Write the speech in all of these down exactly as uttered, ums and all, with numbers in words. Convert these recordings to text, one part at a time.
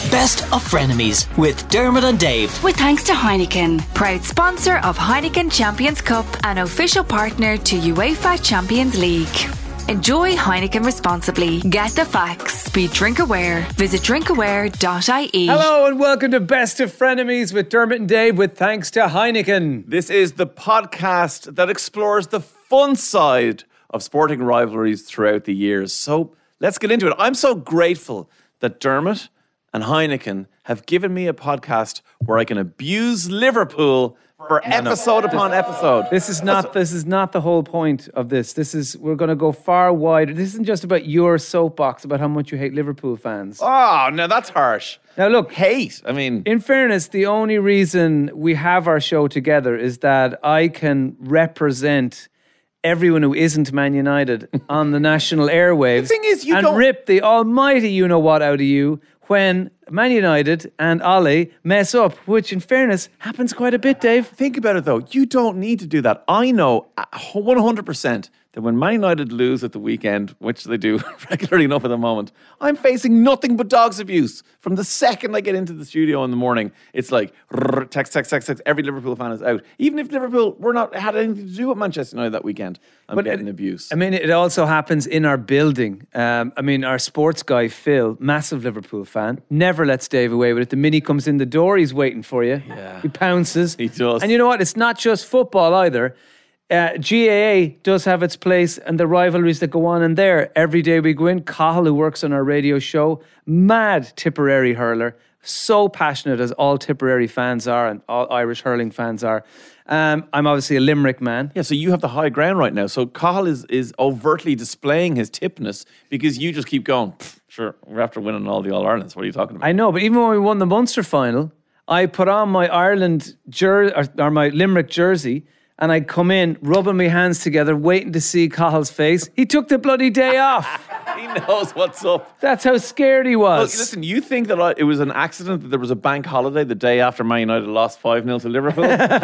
Best of Frenemies with Dermot and Dave. With thanks to Heineken, proud sponsor of Heineken Champions Cup and official partner to UEFA Champions League. Enjoy Heineken responsibly. Get the facts. Be drink aware. Visit drinkaware dot I E. Hello and welcome to Best of Frenemies with Dermot and Dave with thanks to Heineken. This is the podcast that explores the fun side of sporting rivalries throughout the years. So let's get into it. I'm so grateful that Dermot and Heineken have given me a podcast where I can abuse Liverpool for episode upon episode. This is not this is not the whole point of this. This is we're going to go far wider. This isn't just about your soapbox about how much you hate Liverpool fans. Oh, no, that's harsh. Now look, hate. I mean, in fairness, the only reason we have our show together is that I can represent everyone who isn't Man United on the national airwaves. The thing is, you and don't rip the almighty you know what out of you when Man United and Ollie mess up, which in fairness happens quite a bit, Dave. Think about it though. You don't need to do that. I know one hundred percent that when Man United lose at the weekend, which they do regularly enough at the moment, I'm facing nothing but dogs abuse. From the second I get into the studio in the morning, it's like text, text, text, text. Every Liverpool fan is out. Even if Liverpool were not had anything to do with Manchester United that weekend, I'm but getting it, abuse. I mean, it also happens in our building. Um, I mean, our sports guy, Phil, massive Liverpool fan, never lets Dave away with it. The minute he comes in the door, he's waiting for you. Yeah. He pounces. He does. And you know what? It's not just football either. Uh, G A A does have its place and the rivalries that go on in there. Every day we go in, Cahill, who works on our radio show, mad Tipperary hurler, so passionate as all Tipperary fans are and all Irish hurling fans are. Um, I'm obviously a Limerick man. Yeah, so you have the high ground right now. So Cahill is, is overtly displaying his tipness because you just keep going, sure, we're after winning all the All-Irelands. What are you talking about? I know, but even when we won the Munster final, I put on my Ireland jer- or, or my Limerick jersey and I'd come in, rubbing my hands together, waiting to see Cahill's face. He took the bloody day off. He knows what's up. That's how scared he was. Look, listen, you think that I, it was an accident that there was a bank holiday the day after Man United lost five nil to Liverpool?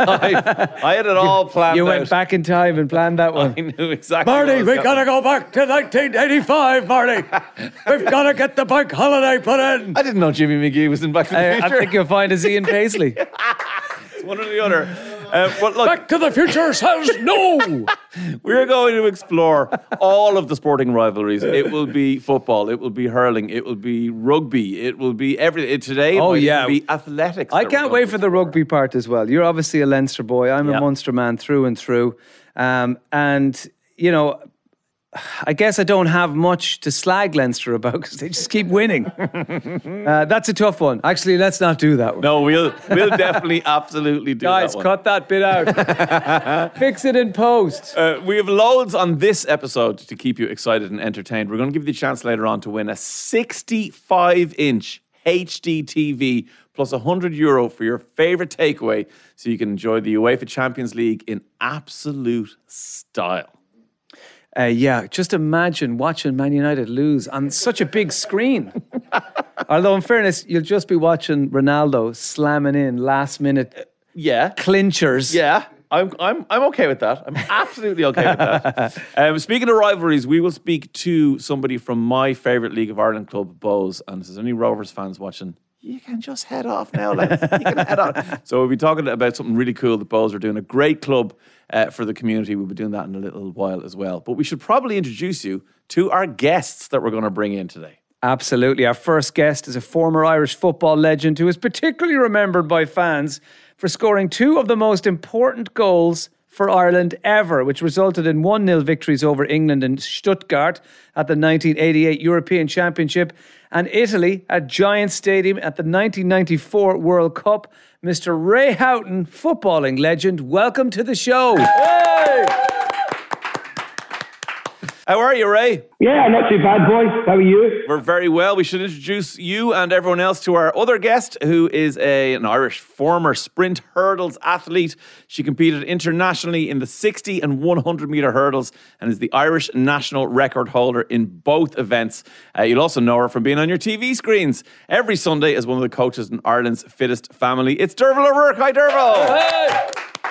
I, I had it all planned You out. went back in time and planned that one. I knew exactly. Marty, we got gotta go back to nineteen eighty-five, Marty. We've gotta get the bank holiday put in. I didn't know Jimmy McGee was in Back to the I, Future. I think you'll find it's Ian Paisley. It's one or the other. Uh, but look, Back to the Future says no. We're going to explore all of the sporting rivalries. It will be football, it will be hurling, it will be rugby, it will be everything. Today, it Oh, might yeah. even be athletics. I that we're can't going wait to for the explore. rugby part as well. You're obviously a Leinster boy. I'm Yeah. a Munster man through and through. Um, and, you know, I guess I don't have much to slag Leinster about because they just keep winning. uh, that's a tough one. Actually, let's not do that one. No, we'll we'll definitely absolutely do Guys, that one. cut that bit out. Fix it in post. Uh, we have loads on this episode to keep you excited and entertained. We're going to give you the chance later on to win a sixty-five inch H D T V plus one hundred euro for your favourite takeaway so you can enjoy the UEFA Champions League in absolute style. Uh, yeah, just imagine watching Man United lose on such a big screen. Although, in fairness, you'll just be watching Ronaldo slamming in last minute Yeah. clinchers. Yeah. I'm I'm I'm okay with that. I'm absolutely okay with that. Um, speaking of rivalries, we will speak to somebody from my favourite League of Ireland club, Bows. And if there's any Rovers fans watching, you can just head off now, lads. You can head on. So we'll be talking about something really cool that Bows are doing. A great club uh, for the community. We'll be doing that in a little while as well. But we should probably introduce you to our guests that we're going to bring in today. Absolutely. Our first guest is a former Irish football legend who is particularly remembered by fans for scoring two of the most important goals for Ireland ever, which resulted in one nil victories over England and Stuttgart at the nineteen eighty-eight European Championship and Italy at Giant Stadium at the nineteen ninety-four World Cup. Mister Ray Houghton, footballing legend, welcome to the show. Hey! How are you, Ray? Yeah, not too bad, boys. How are you? We're very well. We should introduce you and everyone else to our other guest, who is a, an Irish former sprint hurdles athlete. She competed internationally in the sixty and one hundred metre hurdles and is the Irish national record holder in both events. Uh, you'll also know her from being on your T V screens every Sunday as one of the coaches in Ireland's fittest family. It's Derval O'Rourke. Hi, Derval. Hey!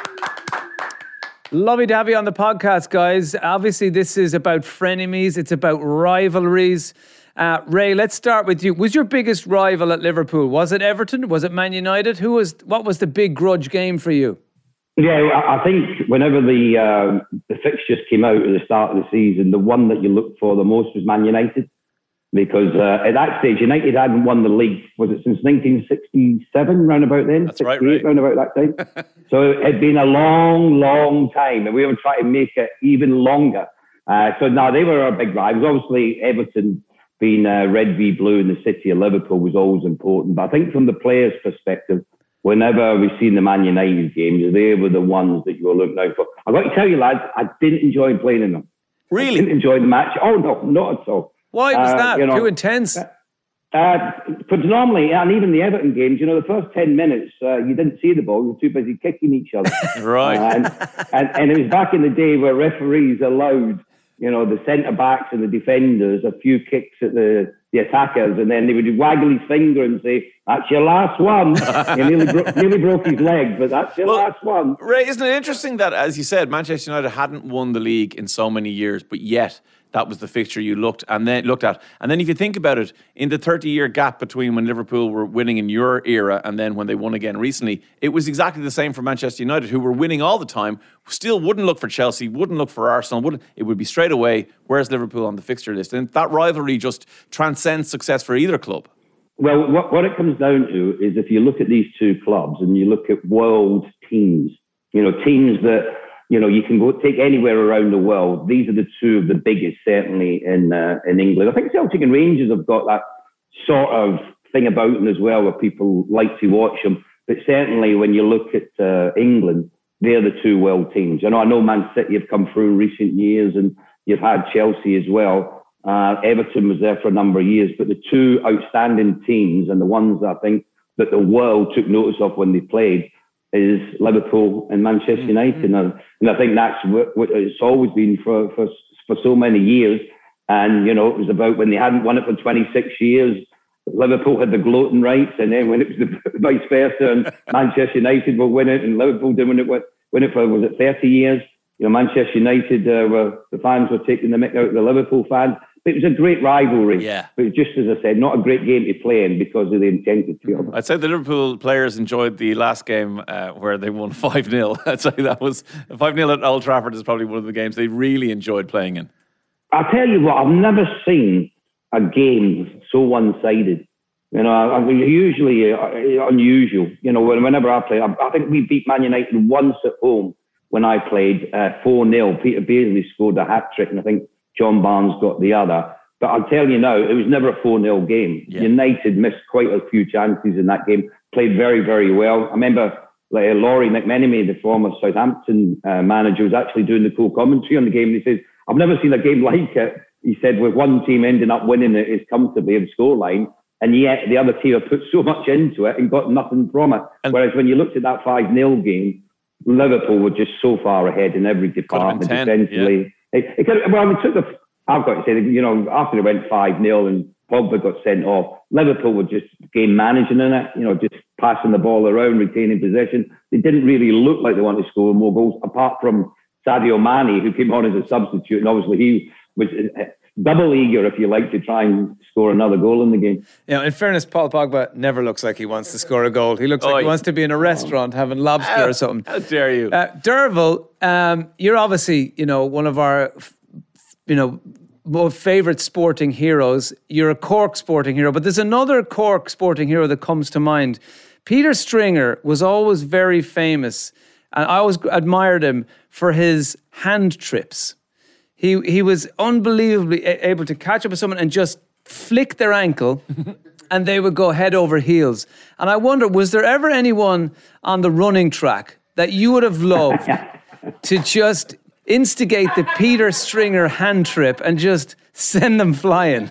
Lovely to have you on the podcast, guys. Obviously, this is about frenemies. It's about rivalries. Uh, Ray, let's start with you. Was your biggest rival at Liverpool? Was it Everton? Was it Man United? Who was? What was the big grudge game for you? Yeah, I think whenever the uh, the fixtures came out at the start of the season, the one that you looked for the most was Man United. Because uh, at that stage, United hadn't won the league, was it since nineteen sixty-seven, round about then? That's right, right. Round about that time. So it had been a long, long time, and we were trying to make it even longer. Uh, so now they were our big rivals. Obviously, Everton being uh, red v blue in the city of Liverpool was always important. But I think from the players' perspective, whenever we've seen the Man United games, they were the ones that you were looking out for. I've got to tell you, lads, I didn't enjoy playing in them. Really? I didn't enjoy the match. Oh, no, not at all. Why was Uh, that? you know, Too intense? Uh, because normally, and even the Everton games, you know, the first ten minutes, uh, you didn't see the ball. You were too busy kicking each other. Right. Uh, and, and, and it was back in the day where referees allowed, you know, the centre-backs and the defenders a few kicks at the, the attackers, and then they would waggle his finger and say, that's your last one. He nearly, bro- nearly broke his leg, but that's your Well, last one. Ray, isn't it interesting that, as you said, Manchester United hadn't won the league in so many years, but yet that was the fixture you looked and then looked at. And then if you think about it, in the thirty-year gap between when Liverpool were winning in your era and then when they won again recently, it was exactly the same for Manchester United, who were winning all the time, still wouldn't look for Chelsea, wouldn't look for Arsenal, wouldn't. It would be straight away, where's Liverpool on the fixture list? And that rivalry just transcends success for either club. Well, what, what it comes down to is if you look at these two clubs and you look at world teams, you know, teams that, you know, you can go take anywhere around the world. These are the two of the biggest, certainly in uh, in England. I think Celtic and Rangers have got that sort of thing about them as well, where people like to watch them. But certainly, when you look at uh, England, they're the two world teams. You know, I know Man City have come through in recent years, and you've had Chelsea as well. Uh, Everton was there for a number of years, but the two outstanding teams and the ones that I think that the world took notice of when they played is Liverpool and Manchester United. Mm-hmm. And, and I think that's what, what it's always been for, for for so many years. And, you know, it was about when they hadn't won it for twenty-six years, Liverpool had the gloating rights. And then when it was the vice versa and Manchester United will win it and Liverpool didn't win it, win it for, was it thirty years? You know, Manchester United, uh, were the fans were taking the mick out of the Liverpool fans. It was a great rivalry, yeah. But just as I said, not a great game to play in because of the intensity of it. I'd say the Liverpool players enjoyed the last game uh, where they won five nil. I'd say that was five nil at Old Trafford is probably one of the games they really enjoyed playing in. I'll tell you what, I've never seen a game so one-sided. You know, I, I usually uh, unusual. You know, whenever I play, I, I think we beat Man United once at home when I played uh, four nil. Peter Beardsley scored a hat-trick and I think John Barnes got the other. But I'll tell you now, it was never a four nil game. Yeah. United missed quite a few chances in that game, played very, very well. I remember like, Laurie McMenemy, the former Southampton uh, manager, was actually doing the co-commentary on the game. He says, I've never seen a game like it. He said, with one team ending up winning it as comfortably of scoreline, and yet the other team have put so much into it and got nothing from it. And whereas when you looked at that five nil game, Liverpool were just so far ahead in every department defensively. Yeah. It, it could, well, we took the. I've got to say, you know, after it went five nil and Pogba got sent off, Liverpool were just game managing in it. You know, just passing the ball around, retaining possession. They didn't really look like they wanted to score more goals, apart from Sadio Mane, who came on as a substitute, and obviously he was double eager, if you like, to try and score another goal in the game. You know, in fairness, Paul Pogba never looks like he wants to score a goal. He looks oh, like he yeah. wants to be in a restaurant having lobster how, or something. How dare you? Uh, Derval, um, you're obviously, you know, one of our, you know, most favourite sporting heroes. You're a Cork sporting hero, but there's another Cork sporting hero that comes to mind. Peter Stringer was always very famous, and I always admired him for his hand trips. He he was unbelievably able to catch up with someone and just flick their ankle and they would go head over heels. And I wonder, was there ever anyone on the running track that you would have loved to just instigate the Peter Stringer hand trip and just send them flying?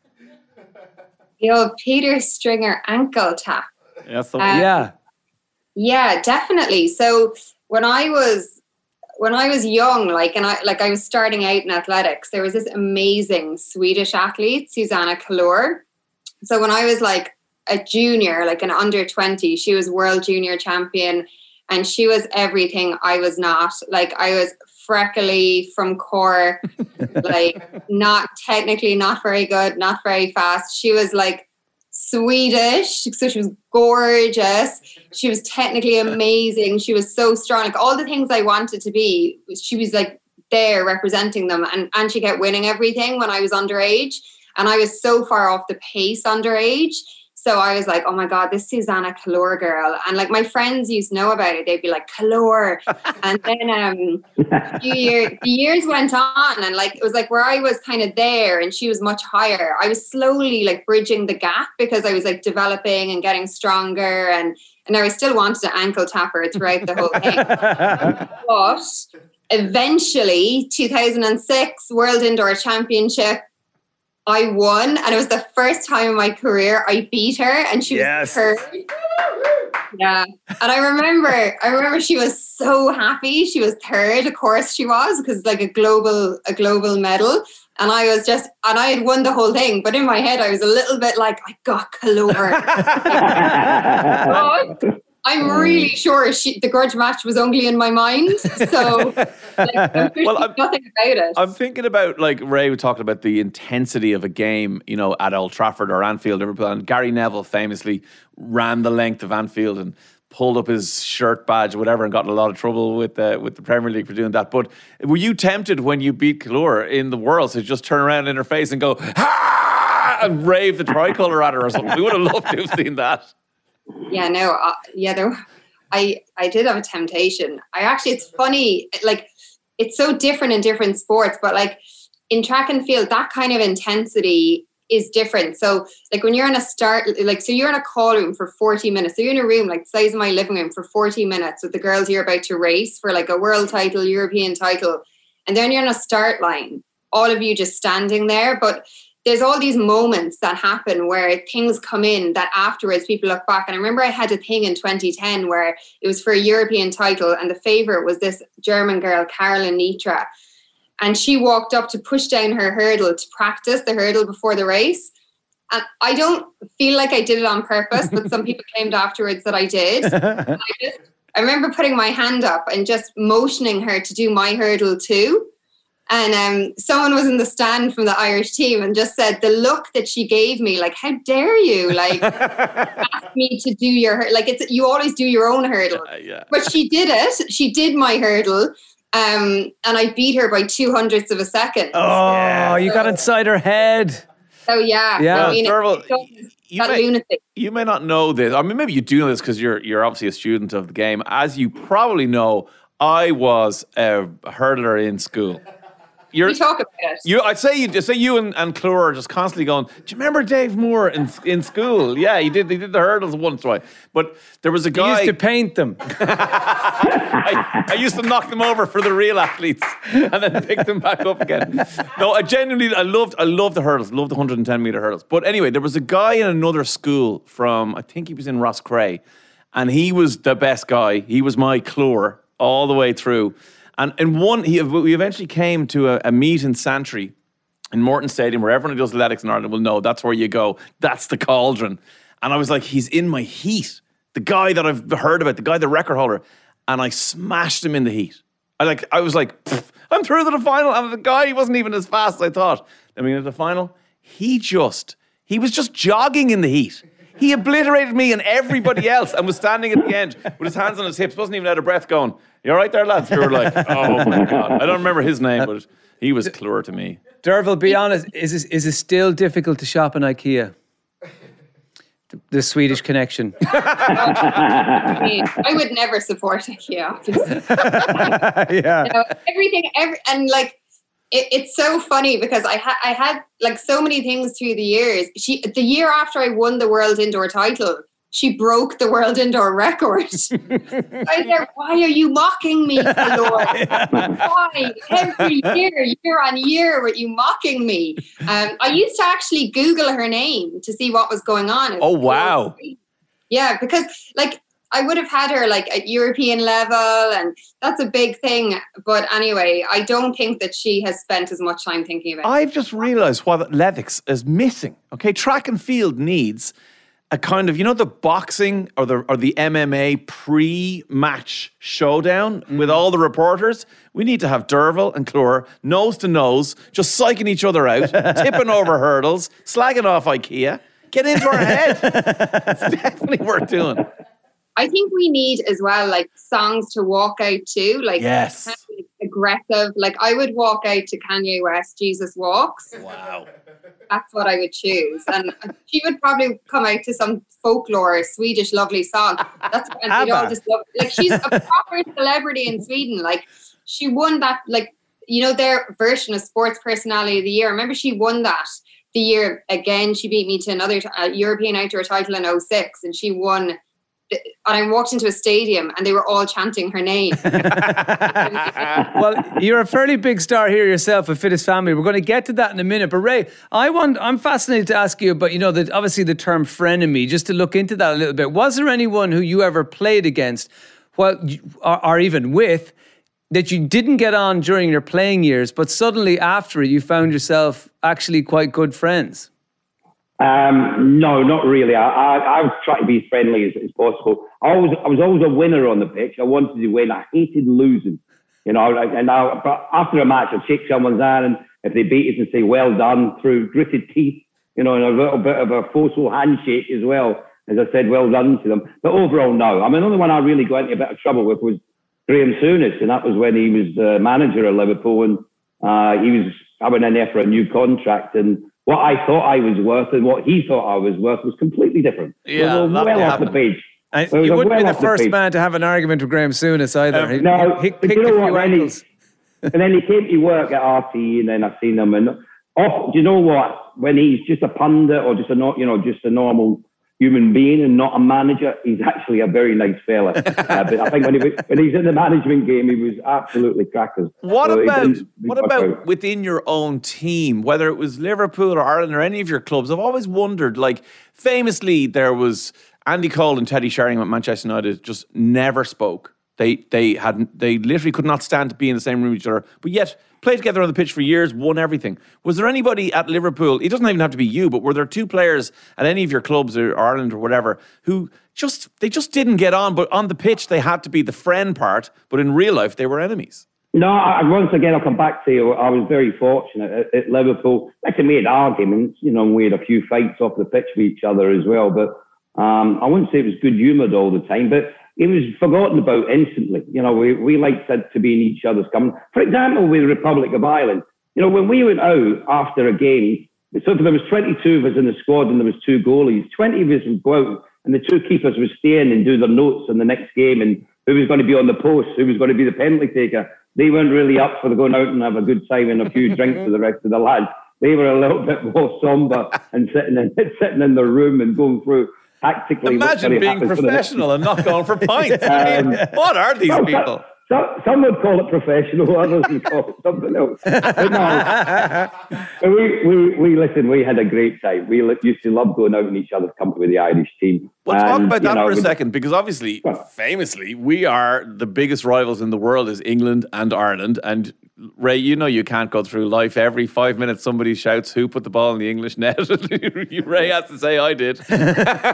The old Peter Stringer ankle tap. Yeah, so um, yeah. Yeah, definitely. So when I was When I was young, like, and I like I was starting out in athletics, there was this amazing Swedish athlete, Susanna Kallur. So when I was like a junior, like an under twenty, she was world junior champion and she was everything I was not. Like I was freckly from Cork, like not technically not very good, not very fast. She was like Swedish, so she was gorgeous. She was technically amazing. She was so strong. Like all the things I wanted to be, she was like there representing them. And, and she kept winning everything when I was underage. And I was so far off the pace underage. So I was like, oh my God, this Susanna Kallur girl. And like my friends used to know about it. They'd be like, Kallur. And then um, a few years, the years went on and like, it was like where I was kind of there and she was much higher. I was slowly like bridging the gap because I was like developing and getting stronger. And, and I still wanted to ankle tap her throughout the whole thing. But eventually, two thousand six World Indoor Championship, I won, and it was the first time in my career I beat her, and she yes. was third. Yeah, and I remember, I remember she was so happy. She was third, of course she was, because it's like a global, a global medal. And I was just, and I had won the whole thing, but in my head I was a little bit like, I got Kallur. I'm really sure she, the grudge match was only in my mind. So, like, well, I'm, nothing about it. I'm thinking about, like, Ray was talking about the intensity of a game, you know, at Old Trafford or Anfield, Liverpool. And Gary Neville famously ran the length of Anfield and pulled up his shirt badge or whatever and got in a lot of trouble with the, with the Premier League for doing that. But were you tempted when you beat Kallur in the World to just turn around in her face and go, ha! And rave the tricolour at her or something? We would have loved to have seen that. Yeah, no, uh, yeah, there, I, I did have a temptation. I actually, it's funny, like, it's so different in different sports, but like in track and field, that kind of intensity is different. So like when you're in a start, like, so you're in a call room for forty minutes. So you're in a room like the size of my living room for forty minutes with the girls you're about to race for like a world title, European title. And then you're on a start line, all of you just standing there. But there's all these moments that happen where things come in that afterwards people look back. And I remember I had a thing in twenty ten where it was for a European title and the favourite was this German girl, Caroline Nitra. And she walked up to push down her hurdle to practice the hurdle before the race. And I don't feel like I did it on purpose, but some people claimed afterwards that I did. I, just, I remember putting my hand up and just motioning her to do my hurdle too. And um, someone was in the stand from the Irish team and just said the look that she gave me, like, how dare you, like, ask me to do your hurdle. Like, it's you always do your own hurdle. Uh, yeah. But she did it. She did my hurdle. Um, and I beat her by two hundredths of a second. Oh, yeah. You so, got inside her head. Oh, yeah. Yeah. I mean, Derval, it's, you, may, lunatic. you may not know this. I mean, maybe you do know this because you're, you're obviously a student of the game. As you probably know, I was a hurdler in school. You're, we talk about it. You, I'd say you say you and, and Kallur are just constantly going, do you remember Dave Moore in in school? Yeah, he did he did the hurdles once, right? But there was a guy... You used to paint them. I, I used to knock them over for the real athletes and then pick them back up again. No, I genuinely, I loved I loved the hurdles, loved the one hundred ten metre hurdles. But anyway, there was a guy in another school from, I think he was in Roscrea, and he was the best guy. He was my Kallur all the way through. And in one, he, we eventually came to a, a meet in Santry in Morton Stadium where everyone who does athletics in Ireland will know that's where you go. That's the cauldron. And I was like, he's in my heat. The guy that I've heard about, the guy, the record holder. And I smashed him in the heat. I like, I was like, I'm through to the final. And the guy, he wasn't even as fast as I thought. I mean, at the final, he just, he was just jogging in the heat. He obliterated me and everybody else and was standing at the end with his hands on his hips, wasn't even out of breath going, you all right there, lads? You were like, oh my God. I don't remember his name, but he was Kallur to me. Derval, be honest, is it, is it still difficult to shop in IKEA? The, the Swedish connection. I mean, I would never support IKEA. Yeah. You know, everything, every, and like, It, it's so funny because I had I had like so many things through the years. She the year after I won the world indoor title, she broke the world indoor record. I was there, why are you mocking me, Lord? Why? Every year, year on year, were you mocking me? Um, I used to actually Google her name to see what was going on. Oh, wow. Yeah, because like I would have had her like at European level, and that's a big thing. But anyway, I don't think that she has spent as much time thinking about it. I've just realised what athletics is missing. Okay, track and field needs a kind of, you know, the boxing or the or the M M A pre-match showdown mm. with all the reporters. We need to have Derval and Clore nose to nose, just psyching each other out, tipping over hurdles, slagging off IKEA. Get into our head. It's definitely worth doing. I think we need as well, like, songs to walk out to, like, yes. kind of aggressive. Like, I would walk out to Kanye West, Jesus Walks. Wow. That's what I would choose. And she would probably come out to some folklore, Swedish lovely song. That's and they'd all just love it. Like, she's a proper celebrity in Sweden. Like, she won that, like, you know, their version of Sports Personality of the Year. Remember, she won that the year again. She beat me to another uh, European Outdoor title in oh six, and she won. And I walked into a stadium and they were all chanting her name. Well, you're a fairly big star here yourself with Fittest Family. We're going to get to that in a minute. But Ray, I want, I'm fascinated to ask you about, you know, the, obviously the term frenemy, just to look into that a little bit. Was there anyone who you ever played against, well, or, or even with, that you didn't get on during your playing years, but suddenly after it, you found yourself actually quite good friends? Um, no, not really. I, I, I was trying to be as friendly as, as possible. I, always, I was always a winner on the pitch. I wanted to win. I hated losing. You know, and I, but after a match, I'd shake someone's hand, and if they beat us, and say, well done, through gritted teeth, you know, and a little bit of a forceful handshake as well, as I said, well done to them. But overall, no. I mean, another one I really got into a bit of trouble with was Graham Souness, and that was when he was uh, manager of Liverpool, and uh, he was, I went in there for a new contract, and what I thought I was worth and what he thought I was worth was completely different. Yeah, we were well off the page. And you wouldn't well be the first the man to have an argument with Graham Souness either. Um, he, no, he, he but picked you know a few what, angles. He, and then he came to work at R T E, and then I seen him. And off, do you know what? When he's just a pundit or just a not, you know, just a normal human being and not a manager, he's actually a very nice fella. uh, but I think when, he, when he's in the management game, he was absolutely crackers. What so about what about out. within your own team, whether it was Liverpool or Ireland or any of your clubs? I've always wondered, like, famously there was Andy Cole and Teddy Sheringham at Manchester United just never spoke. They they had they literally could not stand to be in the same room with each other, but yet played together on the pitch for years, won everything. Was there anybody at Liverpool, it doesn't even have to be you, but were there two players at any of your clubs or Ireland or whatever who just, they just didn't get on, but on the pitch they had to be the friend part, but in real life they were enemies? No, I, once again, I'll come back to you. I was very fortunate at, at Liverpool. Like, we had arguments, you know, and we had a few fights off the pitch with each other as well, but um, I wouldn't say it was good humoured all the time, but it was forgotten about instantly. You know, we, we liked to be in each other's company. For example, with the Republic of Ireland, you know, when we went out after a game, so if there was twenty-two of us in the squad and there was two goalies, twenty of us would go out and the two keepers would stay in and do their notes on the next game and who was going to be on the post, who was going to be the penalty taker. They weren't really up for going out and have a good time and a few drinks with the rest of the lads. They were a little bit more somber and sitting in, sitting in their room and going through tactically. Imagine being professional and not going for pints. um, I mean, what are these well, people? So, some would call it professional, others would call it something else. But no, but we, we, we, listen, we had a great time. We used to love going out in each other's company with the Irish team. Well, and, talk about that know, for a second, because obviously, well, famously, we are the biggest rivals in the world is England and Ireland. And Ray, you know you can't go through life. Every five minutes somebody shouts, who put the ball in the English net? Ray has to say, I did. There's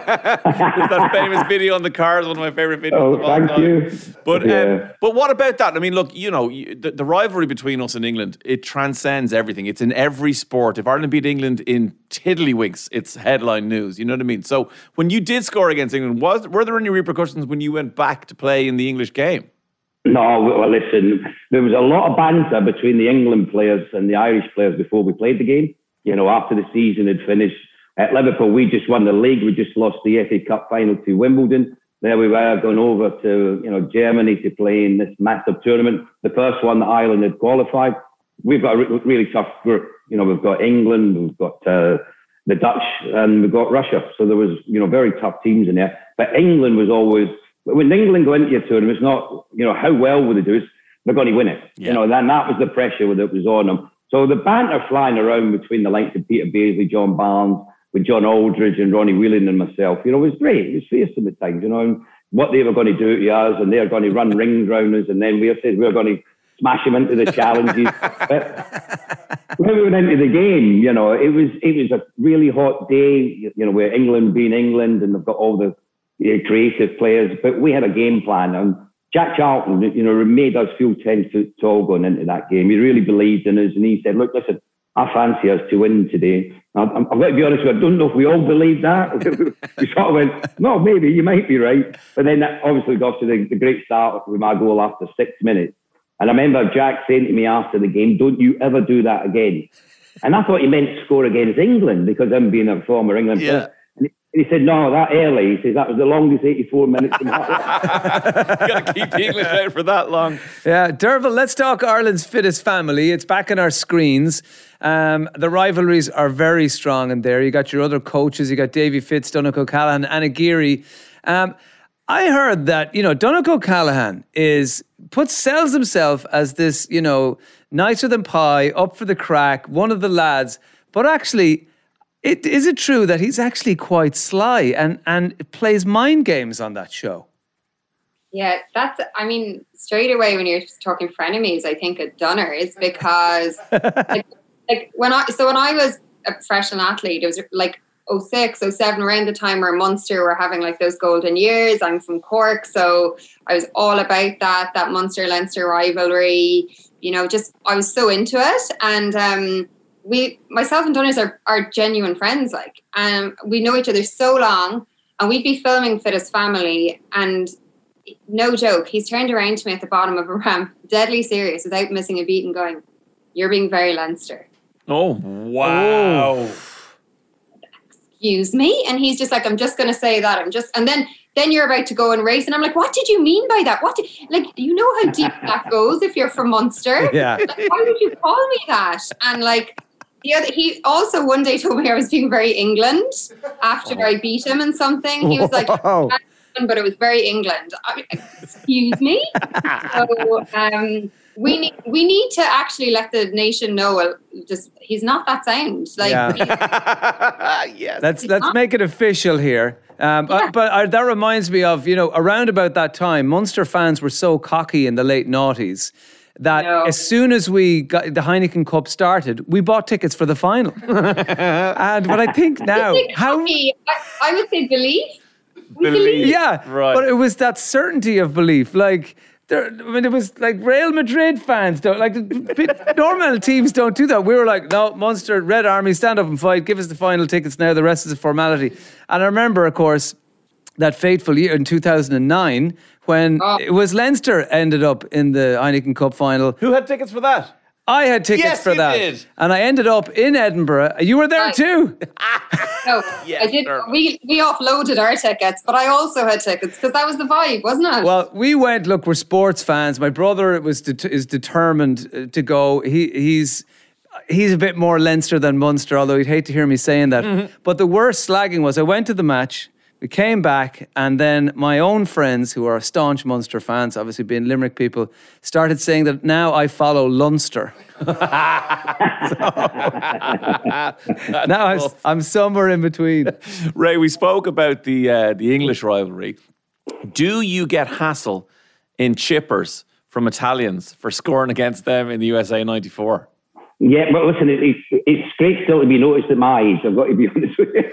that famous video on the car is one of my favourite videos. Oh, of all thank time. you. But, yeah. um, but what about that? I mean, look, you know, the, the rivalry between us and England, it transcends everything. It's in every sport. If Ireland beat England in tiddlywinks, it's headline news. You know what I mean? So when you did score against England, was were there any repercussions when you went back to play in the English game? No, well, listen, there was a lot of banter between the England players and the Irish players before we played the game. You know, after the season had finished at Liverpool, we just won the league. We just lost the F A Cup final to Wimbledon. There we were going over to, you know, Germany to play in this massive tournament, the first one that Ireland had qualified. We've got a re- really tough group. You know, we've got England, we've got uh, the Dutch, and we've got Russia. So there was, you know, very tough teams in there. But England was always, when England go into your tournament, it's not, you know, how well will they do, it's they're going to win it. Yeah. You know, then that was the pressure that was on them. So the banter flying around between the likes of Peter Beardsley, John Barnes, with John Aldridge and Ronnie Whelan and myself, you know, it was great. It was fearsome at times, you know, and what they were going to do to us, and they're going to run rings round us, and then we said we were going to smash them into the challenges. But when we went into the game, you know, it was it was a really hot day, you know, where England being England and they've got all the you know, creative players, but we had a game plan. And Jack Charlton, you know, made us feel ten foot tall going into that game. He really believed in us, and he said, look, listen, I fancy us to win today. I'm, I'm going to be honest with you, I don't know if we all believed that. We sort of went, no, maybe, you might be right. But then that obviously got to the, the great start with my goal after six minutes. And I remember Jack saying to me after the game, don't you ever do that again. And I thought he meant score against England because I'm being a former England yeah. player. And he said, no, that early. He says, that was the longest eighty-four minutes in my life. You got to keep the English out for that long. Yeah, Derval, let's talk Ireland's fittest family. It's back on our screens. Um, the rivalries are very strong in there. You got your other coaches. You got Davy Fitz, Donnacha O'Callaghan, Anna Geary. Um, I heard that, you know, Donnacha O'Callaghan is puts sells himself as this, you know, nicer than pie, up for the crack, one of the lads. But actually, it, is it true that he's actually quite sly and, and plays mind games on that show? Yeah, that's, I mean, straight away when you're talking frenemies, I think of Dunners because like, like when I, so when I was a professional athlete, it was like oh six, oh seven, around the time where Munster were having like those golden years. I'm from Cork, so I was all about that, that Munster-Leinster rivalry, you know, just, I was so into it. And um, we, myself and Dunners are, are genuine friends, like, um, we know each other so long, and we'd be filming Fittest Family, and no joke, he's turned around to me at the bottom of a ramp, deadly serious, without missing a beat, and going, you're being very Leinster. Oh, wow. Oh. Excuse me? And he's just like, I'm just going to say that. I'm just, and then, then you're about to go and race. And I'm like, what did you mean by that? What did, like, you know how deep that goes if you're from Munster? Yeah. Like, why would you call me that? And like, the other, he also one day told me I was being very England after oh. I beat him in something. He was like, oh. but it was very England. I mean, excuse me? So, um, we need we need to actually let the nation know. Well, just he's not that sound. Like, yeah. yes. Let's let's not. make it official here. Um, yeah. uh, but uh, that reminds me of, you know, around about that time, Munster fans were so cocky in the late noughties that no. as soon as we got the Heineken Cup started, we bought tickets for the final. And but I think now, how I, I would say belief. Belief. believe. Yeah, right. But it was that certainty of belief, like. There, I mean, it was like Real Madrid fans don't like normal teams don't do that. We were like, no, Munster, Red Army, stand up and fight. Give us the final tickets now. The rest is a formality. And I remember, of course, that fateful year in two thousand nine when oh. it was Leinster ended up in the Heineken Cup final. Who had tickets for that? I had tickets yes, for you that. Did. And I ended up in Edinburgh. You were there right. too. No, yes, I did. sure. We we offloaded our tickets, but I also had tickets because that was the vibe, wasn't it? Well, we went. Look, we're sports fans. My brother was det- is determined to go. He he's he's a bit more Leinster than Munster, although he'd hate to hear me saying that. Mm-hmm. But the worst slagging was I went to the match. We came back, and then my own friends, who are staunch Munster fans, obviously being Limerick people, started saying that now I follow Lunster. so, now I'm, I'm somewhere in between. Ray, we spoke about the uh, the English rivalry. Do you get hassle in chippers from Italians for scoring against them in the U S A ninety-four? Yeah, but listen, it, it, it's great still to be noticed at my age, I've got to be honest with you.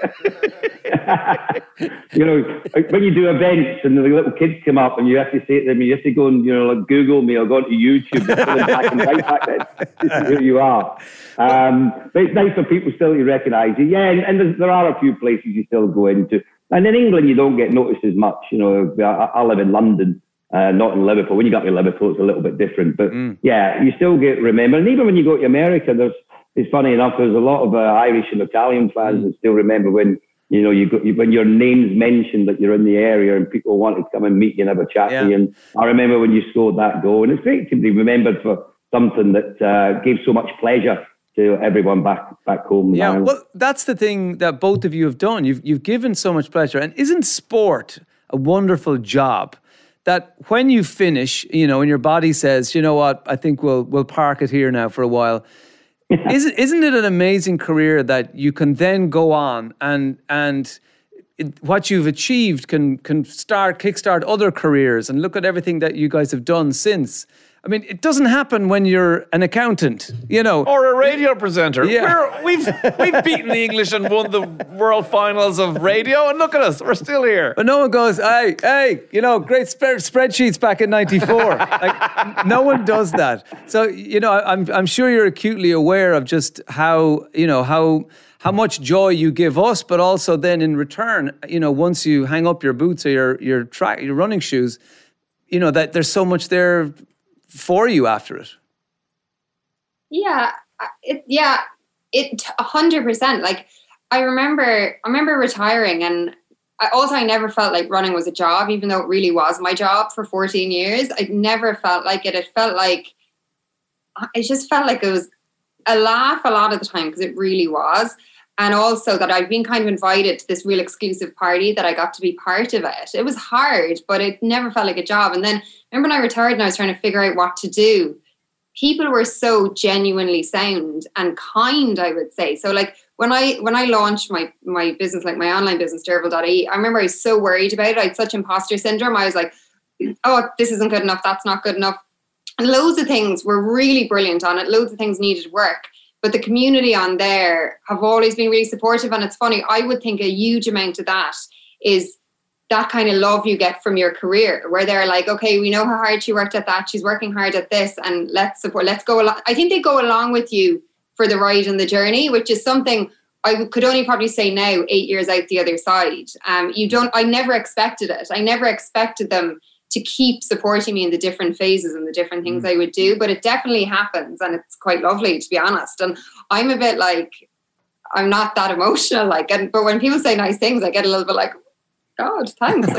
You know, when you do events and the little kids come up and you have to say to them, you have to go and, you know, like Google me or go onto YouTube. Back and right back then. This is who you are. Um, but it's nice for people still to recognise you. Yeah, and, and there are a few places you still go into. And in England, you don't get noticed as much. You know, I, I live in London. Uh, not in Liverpool. When you got to Liverpool, it's a little bit different. But mm. yeah, you still get remembered. And even when you go to America, there's it's funny enough. There's a lot of uh, Irish and Italian fans mm. that still remember when you know you, got, you when your name's mentioned that you're in the area and people wanted to come and meet you and have a chat yeah. to you. And I remember when you scored that goal, and it's great to be remembered for something that uh, gave so much pleasure to everyone back back home. Yeah, Ireland. Well, that's the thing that both of you have done. You've you've given so much pleasure, and isn't sport a wonderful job? That when you finish, you know, and your body says, you know what, I think we'll we'll park it here now for a while. isn't isn't it an amazing career that you can then go on and and it, what you've achieved can can start kickstart other careers, and look at everything that you guys have done since. I mean, it doesn't happen when you're an accountant, you know. Or a radio presenter. Yeah. We're, we've we've beaten the English and won the world finals of radio, and look at us, we're still here. But no one goes, hey, hey, you know, great sp- spreadsheets back in ninety-four. Like, no one does that. So, you know, I'm I'm sure you're acutely aware of just how, you know, how how much joy you give us, but also then in return, you know, once you hang up your boots or your your track your running shoes, you know, that there's so much there for you after it. Yeah, it, yeah, it a hundred percent. Like I remember, I remember retiring, and I, also I never felt like running was a job, even though it really was my job for fourteen years. I never felt like it. It felt like it just felt like it was a laugh a lot of the time, because it really was. And also that I'd been kind of invited to this real exclusive party that I got to be part of it. It was hard, but it never felt like a job. And then remember when I retired and I was trying to figure out what to do, people were so genuinely sound and kind, I would say. So like when I when I launched my my business, like my online business, Derval dot I E, I remember I was so worried about it. I had such imposter syndrome. I was like, oh, this isn't good enough. That's not good enough. And loads of things were really brilliant on it. Loads of things needed work. But the community on there have always been really supportive. And it's funny, I would think a huge amount of that is that kind of love you get from your career, where they're like, okay, we know how hard she worked at that. She's working hard at this, and let's support, let's go along. I think they go along with you for the ride and the journey, which is something I could only probably say now, eight years out the other side. Um, you don't, I never expected it. I never expected them to keep supporting me in the different phases and the different things mm. I would do, but it definitely happens, and it's quite lovely, to be honest. And I'm a bit like, I'm not that emotional, like, and but when people say nice things, I get a little bit like, God, thanks.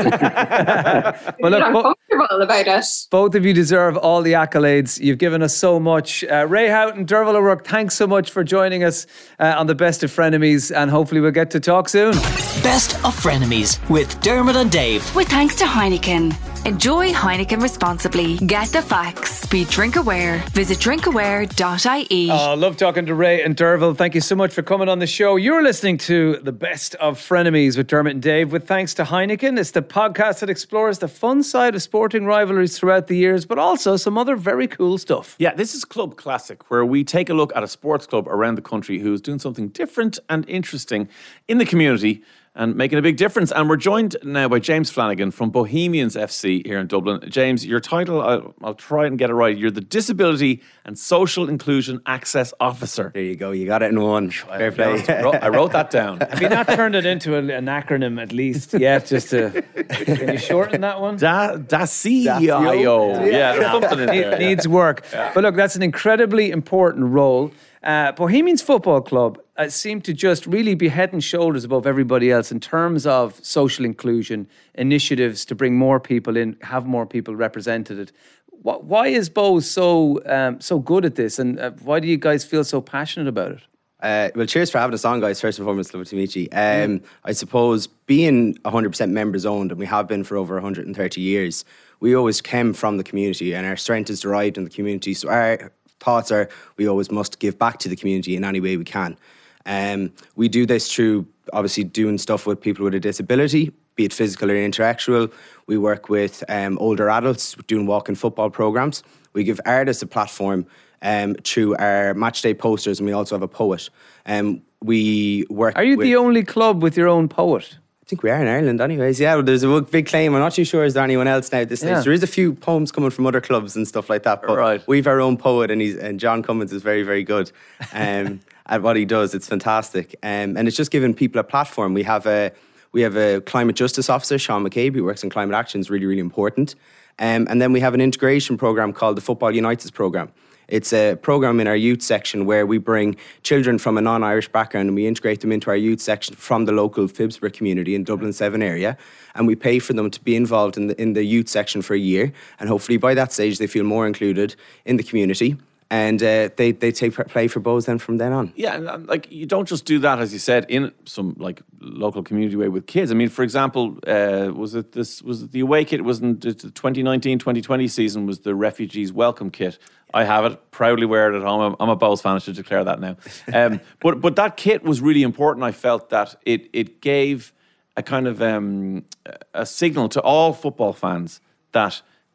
Well, look, I'm bo- comfortable about it. Both of you deserve all the accolades. You've given us so much. Uh, Ray Houghton, Derval O'Rourke, thanks so much for joining us uh, on the Best of Frenemies, and hopefully we'll get to talk soon. Best of Frenemies with Dermot and Dave. With thanks to Heineken. Enjoy Heineken responsibly. Get the facts. Be drink aware. Visit drink aware dot I E. Oh, love talking to Ray and Derval. Thank you so much for coming on the show. You're listening to the Best of Frenemies with Dermot and Dave, with thanks to Heineken. It's the podcast that explores the fun side of sporting rivalries throughout the years, but also some other very cool stuff. Yeah, this is Club Classic, where we take a look at a sports club around the country who's doing something different and interesting in the community and making a big difference. And we're joined now by James Flanagan from Bohemians F C here in Dublin. James, your title, I'll, I'll try and get it right. You're the Disability and Social Inclusion Access Officer. There you go. You got it in one. Fair play. I wrote, I wrote that down. Have you not turned it into a, an acronym at least yet? Just to, can you shorten that one? Da, da C I O. Yeah, there's something in there. It needs work. Yeah. But look, that's an incredibly important role. Uh, Bohemians Football Club uh, seem to just really be head and shoulders above everybody else in terms of social inclusion, initiatives to bring more people in, have more people represented. Why is Bo so um, so good at this, and uh, why do you guys feel so passionate about it? Uh, well, cheers for having us on, guys. First and foremost, lovely to meet you. Um, mm. I suppose being one hundred percent members owned, and we have been for over one hundred thirty years, we always came from the community, and our strength is derived in the community. So our thoughts are we always must give back to the community in any way we can. Um, we do this through obviously doing stuff with people with a disability, be it physical or intellectual. We work with um, older adults doing walking football programs. We give artists a platform um, through our match day posters, and we also have a poet. Um, we work. Are you with, the only club with your own poet? I think we are in Ireland anyways. Yeah, well, there's a big claim. I'm not too sure is there anyone else now at this stage. Yeah. There is a few poems coming from other clubs and stuff like that, but right. we've our own poet, and he's and John Cummins is very, very good um, at what he does. It's fantastic. Um, and it's just giving people a platform. We have a we have a climate justice officer, Sean McCabe, who works in climate action. It's really, really important. Um, and then we have an integration program called the Football Unites Us program. It's a program in our youth section where we bring children from a non-Irish background and we integrate them into our youth section from the local Phibsborough community in Dublin seven area, and we pay for them to be involved in the in the youth section for a year, and hopefully by that stage they feel more included in the community. And uh, they they take play for Bows then from then on. Yeah, and like you don't just do that, as you said, in some like local community way with kids. I mean, for example, uh, was it this was it the away kit? Wasn't it the twenty nineteen twenty twenty season was the Refugees Welcome Kit? I have it, proudly wear it at home. I'm a Bows fan, I should declare that now. Um, but but that kit was really important. I felt that it it gave a kind of um, a signal to all football fans that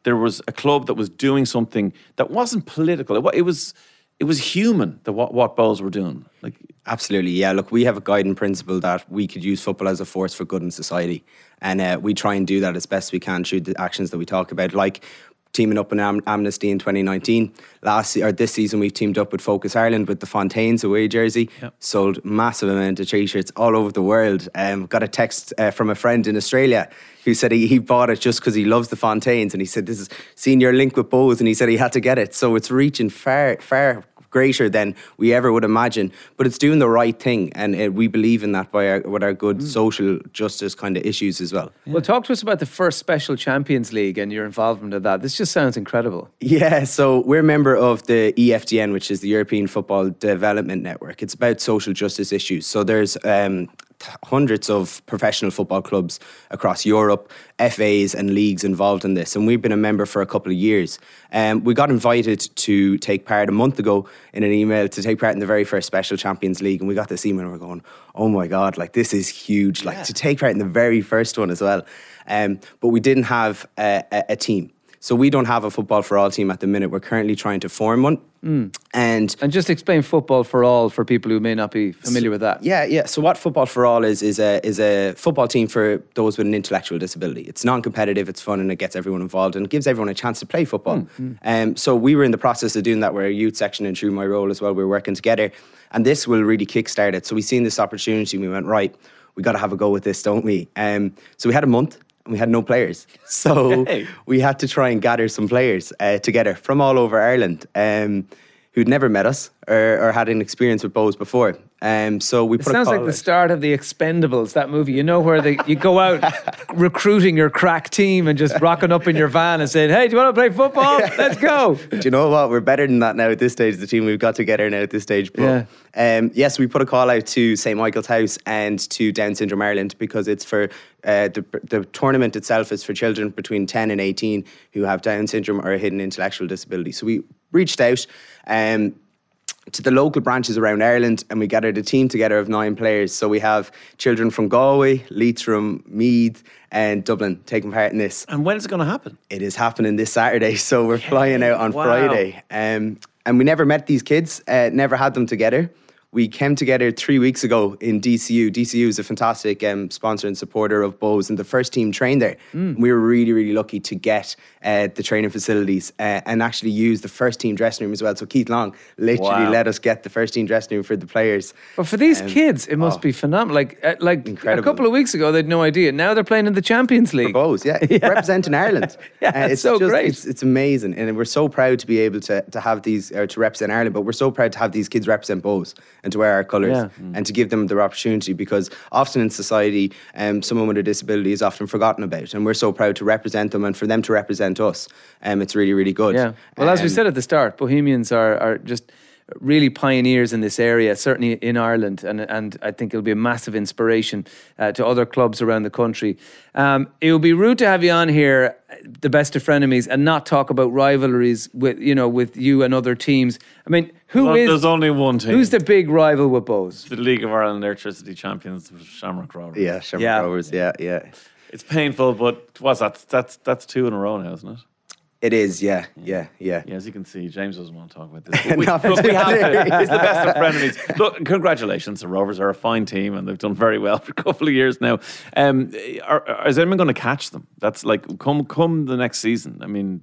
there was a club that was doing something that wasn't political. It, wa- it was it was human, the, what, what Bohs were doing. Like, Absolutely, yeah. Look, we have a guiding principle that we could use football as a force for good in society. And uh, we try and do that as best we can through the actions that we talk about, like teaming up in Am- Amnesty in twenty nineteen. Last or this season, we've teamed up with Focus Ireland with the Fontaines away jersey. Yep. Sold massive amount of t-shirts all over the world. Um, got a text uh, from a friend in Australia who said he, he bought it just because he loves the Fontaines, and he said this is seeing your link with Bohs, and he said he had to get it. So it's reaching far, far greater than we ever would imagine, but it's doing the right thing, and uh, we believe in that by our, with our good mm. social justice kind of issues as well. Yeah. Well, talk to us about the first Special Champions League and your involvement in that. This just sounds incredible. Yeah, so we're a member of the E F D N, which is the European Football Development Network. It's about social justice issues. So there's um, hundreds of professional football clubs across Europe, F As and leagues involved in this, and we've been a member for a couple of years. Um, we got invited to take part a month ago in an email to take part in the very first Special Champions League, and we got this email and we're going, oh my God, like this is huge, like yeah. to take part in the very first one as well. Um, but we didn't have a, a, a team. So we don't have a Football for All team at the minute. We're currently trying to form one. Mm. And and just explain Football for All for people who may not be familiar so, with that. Yeah, yeah. So what Football for All is is a is a football team for those with an intellectual disability. It's non-competitive, it's fun, and it gets everyone involved and it gives everyone a chance to play football. Mm. Um, so we were in the process of doing that. We're a youth section, and through my role as well, we're working together. And this will really kickstart it. So we seen this opportunity and we went, right, we got to have a go with this, don't we? Um, so we had a month. And we had no players. So hey. we had to try and gather some players uh, together from all over Ireland um, who'd never met us or, or had an experience with Bohs before. Um, so we it put sounds a like the out. start of The Expendables, that movie. You know, where they, you go out recruiting your crack team and just rocking up in your van and saying, hey, do you want to play football? Let's go. Do you know what? We're better than that now at this stage, the team we've got together now at this stage. But yeah. um, yes, we put a call out to Saint Michael's House and to Down Syndrome Ireland because it's for uh, the, the tournament itself is for children between ten and eighteen who have Down syndrome or a hidden intellectual disability. So we reached out um, to the local branches around Ireland, and we gathered a team together of nine players. So we have children from Galway, Leitrim, Meath and Dublin taking part in this. And when is it going to happen? It is happening this Saturday, so we're Yay. flying out on wow. Friday. Um, and we never met these kids, uh, never had them together. We came together three weeks ago in D C U. D C U is a fantastic um, sponsor and supporter of Bohs, and the first team trained there. Mm. We were really, really lucky to get uh, the training facilities uh, and actually use the first team dressing room as well. So Keith Long literally wow. let us get the first team dressing room for the players. But for these um, kids, it must oh, be phenomenal. Like, uh, like incredible. A couple of weeks ago, they had no idea. Now they're playing in the Champions League. For Bohs, yeah. yeah. Representing Ireland. yeah, uh, it's so just, great. It's, it's amazing. And we're so proud to be able to, to have these, or to represent Ireland, but we're so proud to have these kids represent Bohs and to wear our colours. Yeah. Mm. And to give them their opportunity, because often in society um, someone with a disability is often forgotten about, and we're so proud to represent them and for them to represent us. Um, it's really, really good. Yeah. Well, um, as we said at the start, Bohemians are, are just really pioneers in this area, certainly in Ireland, and and I think it'll be a massive inspiration uh, to other clubs around the country. Um, it would be rude to have you on here, the best of frenemies, and not talk about rivalries with you know with you and other teams. I mean, who well, is? There's only one team. Who's the big rival with Bohs? The League of Ireland Electricity Champions, Shamrock Rovers. Yeah, Shamrock yeah. Rovers. Yeah, yeah. It's painful, but what's that? That's that's two in a row now, isn't it? It is, yeah, yeah, yeah. Yeah, as you can see, James doesn't want to talk about this. We, look, we have to. It's the best of frenemies. Look, congratulations. The Rovers are a fine team and they've done very well for a couple of years now. Um, are, are, is anyone going to catch them? That's like, come come the next season. I mean...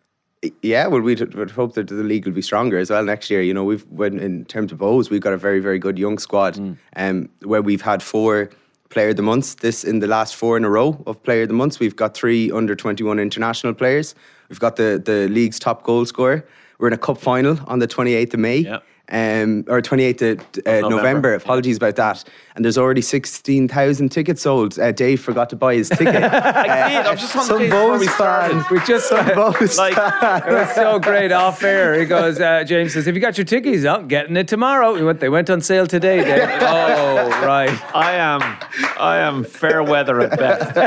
Yeah, well, we'd, we'd hope that the league will be stronger as well next year. You know, we've when in terms of Bohs, we've got a very, very good young squad mm. um, where we've had four Player of the Months. This in the last four in a row of Player of the Months. We've got three under twenty-one international players. We've got the, the league's top goal scorer. We're in a cup final on the twenty-eighth of May. Yeah. Um, or twenty-eighth of uh, November. November. Apologies about that. And there's already sixteen thousand tickets sold. Uh, Dave forgot to buy his ticket. I did. I was just on some the Bohs fan. We just some Bohs like it was so great off air. He goes, uh, James says, "Have you got your tickets? I'm getting it tomorrow." We went, they went on sale today. Dave. Oh, right. I am, I am fair weather at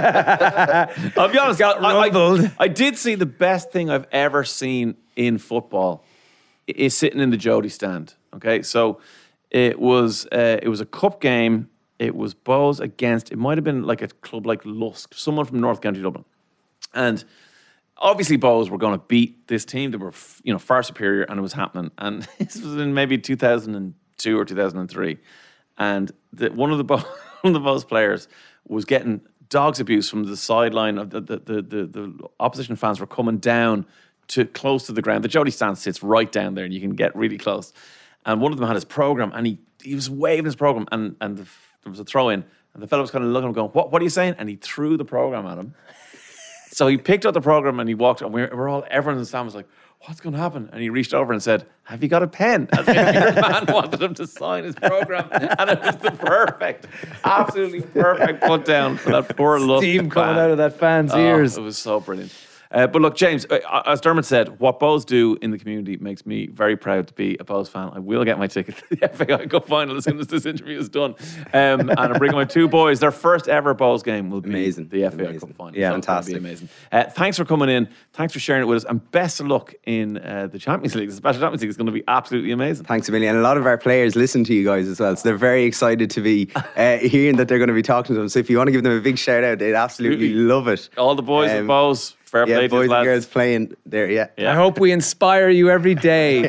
best. I'll be honest. Got I, rumbled. I, I did see the best thing I've ever seen in football is sitting in the Jody stand. Okay, so it was uh, it was a cup game. It was Bohs against, it might have been like a club like Lusk, someone from North County Dublin. And obviously Bohs were going to beat this team. They were, you know, far superior, and it was happening. And this was in maybe two thousand two or two thousand three. And the, one of the Bohs, one of the Bohs players was getting dog's abuse from the sideline. Of the, the, the, the, the opposition fans were coming down to close to the ground. The Jody stand sits right down there, and you can get really close. And one of them had his program, and he, he was waving his program, and, and the, there was a throw in, and the fellow was kind of looking at him going, what, what are you saying? And he threw the program at him. So he picked up the program and he walked, and we we're, we're all, everyone in the stand was like, what's going to happen? And he reached over and said, have you got a pen? As if your man wanted him to sign his program. And it was the perfect, absolutely perfect put down for that poor little Steam coming fan. out of that fan's Oh, ears. it was so brilliant. Uh, but look, James, uh, as Dermot said, what Bohs do in the community makes me very proud to be a Bohs fan. I will get my ticket to the F A I Cup final as soon as this interview is done. Um, and I'm bringing my two boys. Their first ever Bohs game will be Amazing. the F A I Amazing. Cup final. Yeah, So it's gonna fantastic. Be amazing. Uh, thanks for coming in. Thanks for sharing it with us. And best of luck in uh, the Champions League. The Special Champions League is going to be absolutely amazing. Thanks a million. And a lot of our players listen to you guys as well. So they're very excited to be uh, hearing that they're going to be talking to them. So if you want to give them a big shout out, they'd absolutely love it. All the boys Um, at Bohs, fair Yeah, play to boys you and lads. girls playing there, yeah. I hope we inspire you every day.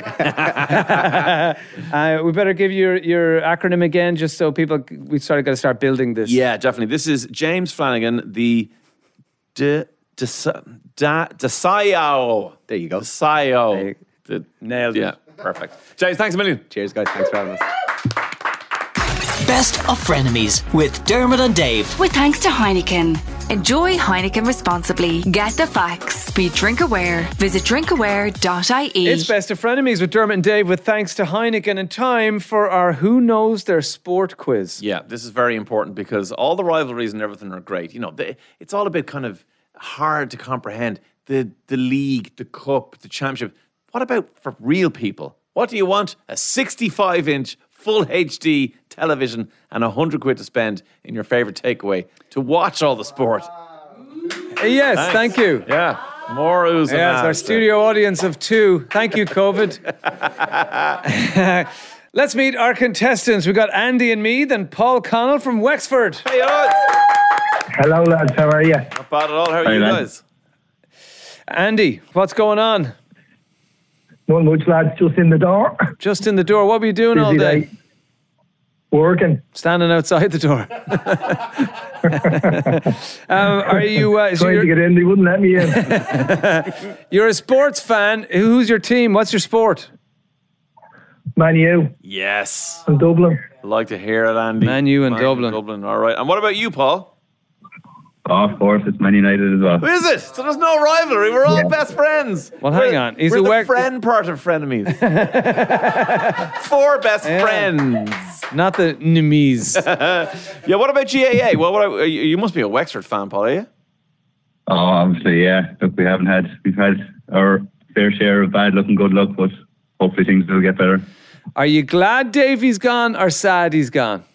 uh, we better give your your acronym again, just so people, we sort of got to start building this. Yeah, definitely. This is James Flanagan, the De Da Desio. There you go. Desio. The, Nailed it. Yeah, perfect. James, thanks a million. Cheers, guys. Thanks for having us. Best of Frenemies with Dermot and Dave. With thanks to Heineken. Enjoy Heineken responsibly. Get the facts. Be drink aware. Visit drinkaware dot I E. It's Best of Frenemies with Dermot and Dave with thanks to Heineken, and time for our Who Knows Their Sport quiz. Yeah, this is very important because all the rivalries and everything are great. You know, they, it's all a bit kind of hard to comprehend. The the league, the cup, the championship. What about for real people? What do you want? A sixty-five inch full H D television and a hundred quid to spend in your favourite takeaway to watch all the sport. Uh, Yes, Thanks. thank you. Yeah, more oohs and Yes, our ahs. studio audience of two. Thank you, COVID. Let's meet our contestants. We've got Andy and me, then Paul Connell from Wexford. Hey, odds. Hello, lads. How are you? Not bad at all. How are Hi, you lads. guys? Andy, what's going on? Not much, lads. Just in the door. Just in the door. What were you doing all Busy day? day. Working. Standing outside the door. um, are you? Uh, so Trying to you're, get in. They wouldn't let me in. you're a sports fan. Who's your team? What's your sport? Man U Yes. in Dublin. I'd like to hear it, Andy. Man U and Dublin. Dublin, all right. And what about you, Paul? Oh, of course, it's Man United as well. Who is it? So there's no rivalry. We're all Yeah. best friends. Well, we're, hang on. He's we're a the Wex- friend part of frenemies. Four best Yeah. friends. Not the enemies. Yeah, what about G A A? Well, what about, you you must be a Wexford fan, Paul, are you? Oh, obviously, yeah. Look, we haven't had, we've had our fair share of bad luck and good luck, but hopefully things will get better. Are you glad Davey's gone or sad he's gone?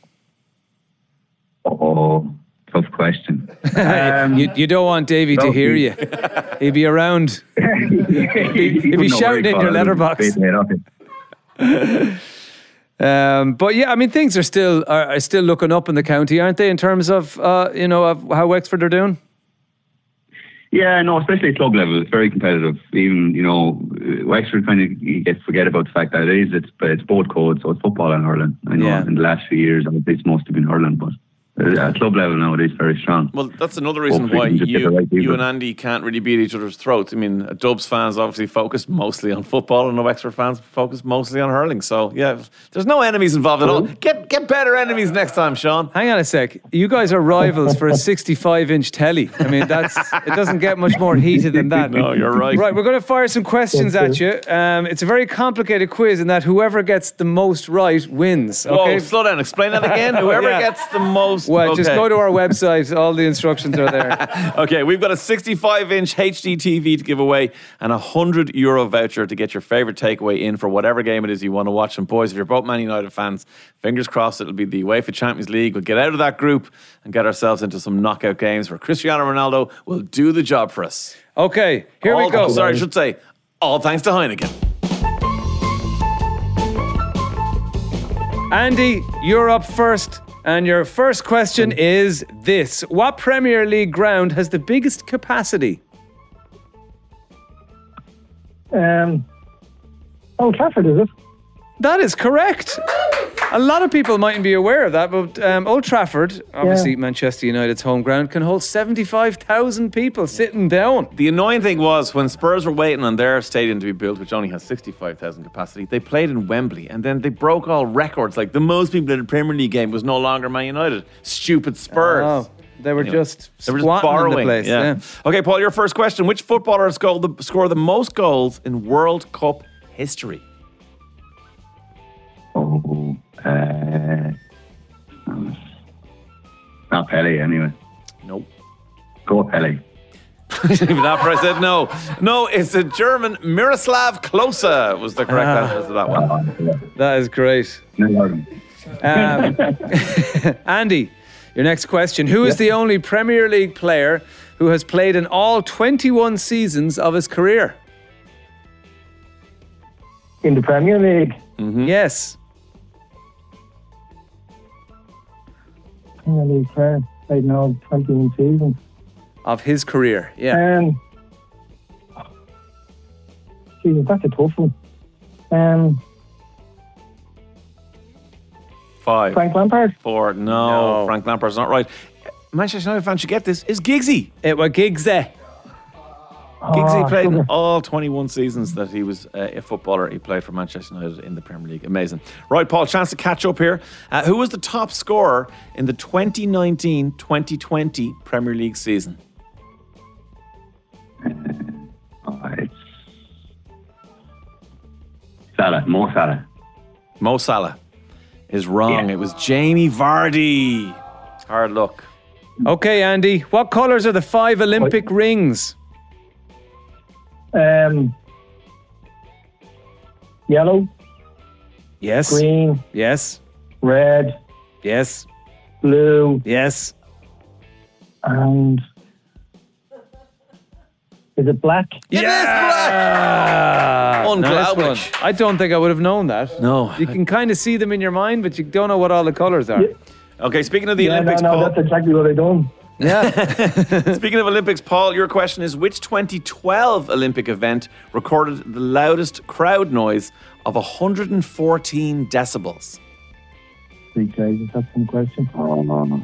Oh, tough question. Um, You, you don't want Davey to no, hear he- you. He'd be around. he'd be shouting in your letterbox. Um, but yeah, I mean, things are still are, are still looking up in the county, aren't they? In terms of uh, you know of how Wexford are doing. Yeah, no, especially at club level, it's very competitive. Even, you know, Wexford kind of, you get forget about the fact that it is, it's, it's both codes, so it's football and hurling. I know Yeah. in the last few years, it's mostly been hurling, but at club level now, it is very strong. Well, that's another reason Hopefully why we can just get the you, right people. you and Andy can't really beat each other's throats. I mean, Dubs fans obviously focus mostly on football, and the Wexford fans focus mostly on hurling. So, yeah, there's no enemies involved at all. Get get better enemies next time, Sean. Hang on a sec. You guys are rivals for a sixty-five inch telly. I mean, that's it doesn't get much more heated than that. No, you're right. Right, we're going to fire some questions at you. Um, it's a very complicated quiz in that whoever gets the most right wins. Okay. Whoa, slow down. Explain that again. Whoever Yeah. gets the most. Well, just okay. go to our website. All the instructions are there. Okay, we've got a sixty-five inch H D T V to give away and a one hundred euro voucher to get your favourite takeaway in for whatever game it is you want to watch. And boys, if you're both Man United fans, fingers crossed it'll be the UEFA Champions League. We'll get out of that group and get ourselves into some knockout games where Cristiano Ronaldo will do the job for us. Okay, here all, we go. Sorry, I should say, all thanks to Heineken. Andy, you're up first. And your first question is this. What Premier League ground has the biggest capacity? Um, Old Trafford, is it? That is correct. A lot of people mightn't be aware of that, but um, Old Trafford, obviously Yeah. Manchester United's home ground, can hold seventy-five thousand people sitting down. The annoying thing was when Spurs were waiting on their stadium to be built, which only has sixty-five thousand capacity, they played in Wembley and then they broke all records. Like the most people in a Premier League game was no longer Man United. Stupid Spurs. Oh, they were Anyway, just they were just squatting in the borrowing. place, yeah. Okay, Paul, your first question. Which footballer has scored the, scored the most goals in World Cup history? Oh, uh, not Pele anyway. Nope. Go Pele. Even after I said no. No, it's a German. Miroslav Klose was the correct Ah. answer to that one. That is great. Um, Andy, your next question. Who is the only Premier League player who has played in all twenty-one seasons of his career? In the Premier League. Mm-hmm. Yes. Premier League player. Played in all twenty-one seasons. Of his career, yeah. Um, Jesus, that's a tough one. Um, Five. Frank Lampard. Four. No, No. Frank Lampard's not right. Manchester United fans should get this. Is Giggsy. It was Giggsy. Giggsy Oh, played in sugar. all twenty-one seasons that he was uh, a footballer. He played for Manchester United in the Premier League. Amazing. Right, Paul, chance to catch up here. Uh, who was the top scorer in the twenty nineteen twenty twenty Premier League season? Oh, it's Salah, Mo Salah. Mo Salah is wrong. Yeah. It was Jamie Vardy. Hard luck. Okay, Andy. What colours are the five Olympic rings? Um, yellow, Yes. green, Yes. red, Yes. blue, Yes. and is it black? It is Ah, Unglaublich. nice one. I don't think I would have known that. No. You can kind of see them in your mind, but you don't know what all the colours are. Yeah. Okay, speaking of the Yeah, Olympics, no, no, Paul. that's exactly what I done. Yeah. Speaking of Olympics, Paul, your question is which twenty twelve Olympic event recorded the loudest crowd noise of one hundred fourteen decibels? Three Jesus, that's some question. Oh, no, no.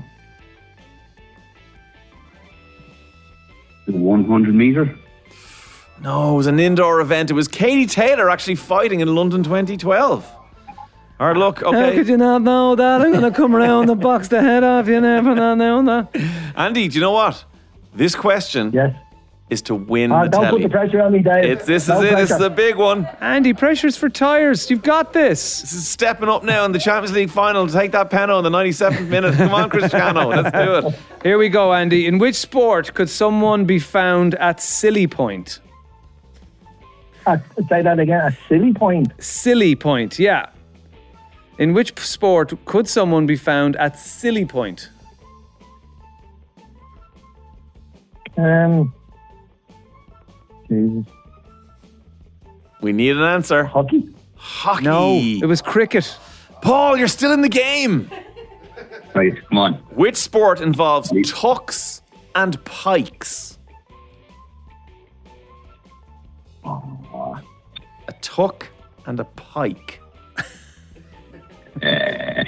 The one hundred metre? No, it was an indoor event. It was Katie Taylor actually fighting in London twenty twelve. Hard luck, How okay. could you not know that? I'm going to come around and box the head off you. Never not known that. Andy, do you know what? This question Yes. is to win Ah, the don't put telly. the pressure on me, Dave. It's, this is No it. This is pressure. a big one. Andy, pressure's for tyres. You've got this. This is stepping up now in the Champions League final to take that penalty in the ninety-seventh minute. Come on, Cristiano. Let's do it. Here we go, Andy. In which sport could someone be found at Silly Point? Ah, say that again. A silly point. Silly Point, yeah. In which p- sport could someone be found at Silly Point? Um, Jesus. We need an answer. Hockey. Hockey. No, it was cricket. Paul, you're still in the game. Right, come on. Which sport involves tucks and pikes? A tuck and a pike. Uh,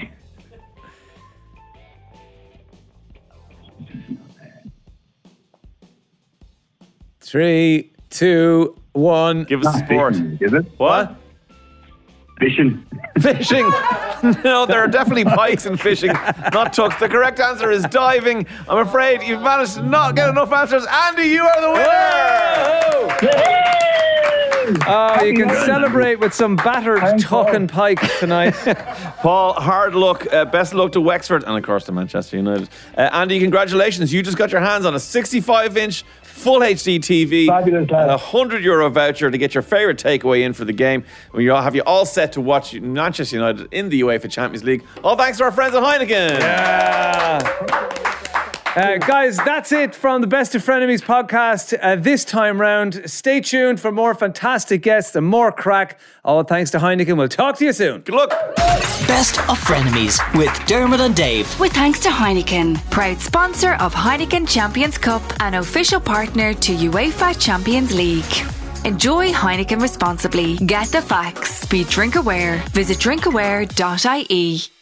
Three, two, one. Give us a sport. fishing, is it? What? Fishing. Fishing. No, there are definitely pikes in fishing, not tucks. The correct answer is diving. I'm afraid you've managed to not get enough answers. Andy, you are the winner. Oh, you can celebrate with some battered Thanks, tuck Paul. and pike tonight. Paul, hard luck. Uh, best of luck to Wexford and, of course, to Manchester United. Uh, Andy, congratulations. You just got your hands on a sixty-five inch full H D T V Fabulous, lad. and a one hundred euro voucher to get your favourite takeaway in for the game. We all have you all set to watch Manchester United in the UEFA Champions League. All thanks to our friends at Heineken. Yeah. Uh, guys, that's it from the Best of Frenemies podcast uh, this time round. Stay tuned for more fantastic guests and more crack. All thanks to Heineken. We'll talk to you soon. Good luck. Best of Frenemies with Dermot and Dave. With thanks to Heineken, proud sponsor of Heineken Champions Cup and official partner to UEFA Champions League. Enjoy Heineken responsibly. Get the facts. Be drink aware. Visit drink aware dot I E.